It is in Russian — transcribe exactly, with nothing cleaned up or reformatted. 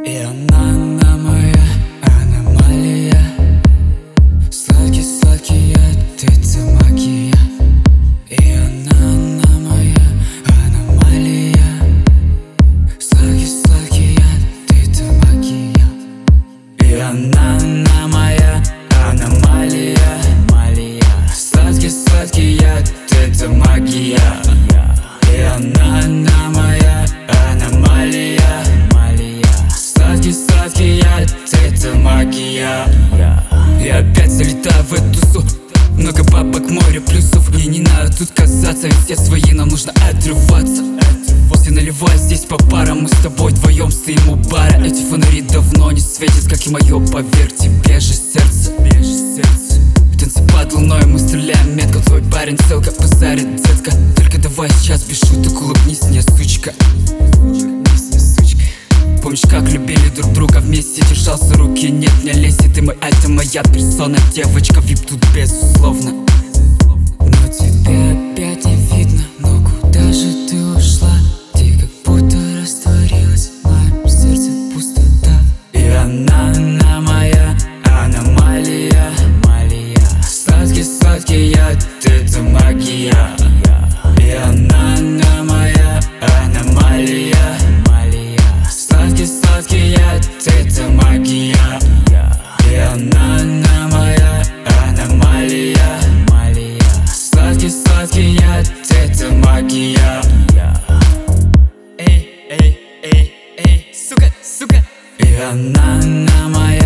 И она, она моя аномалия. Сладкий-сладкий яд, это магия. И она, она моя аномалия. Сладкий-сладкий яд, это магия. И она, она моя аномалия. Сладкий-сладкий яд, это магия. И она, она моя аномалия. Сладкий-сладкий яд, это магия. Я опять залетаю в эту тусу. Много бабок, море плюсов. Мне не надо тут казаться, ведь все свои, нам нужно отрываться. Все наливай здесь по парам, мы с тобой вдвоем стоим у бара. Эти фонари давно не светят, как и мое, поверь, тебе же сердце. Танцевать луной, мы стреляем метко. Твой парень целка позарит, детка. Только давай сейчас без шуток, улыбнись мне, сучка. Помнишь, как любили друг друга вместе, держался руки, нет, не лезь. Ты мой альтер, моя персона, девочка, вип тут безусловно. Но тебя опять не видно, но куда же ты ушла? Ты как будто растворилась, в моем сердце пустота. И она, она моя аномалия. Сладкий-сладкий яд, это магия. И она, она моя аномалия. Сладкий-сладкий яд, это магия. И она, она моя аномалия. Сладкий-сладкий яд, это магия. Эй, эй, эй, эй, сука, сука. И она, она моя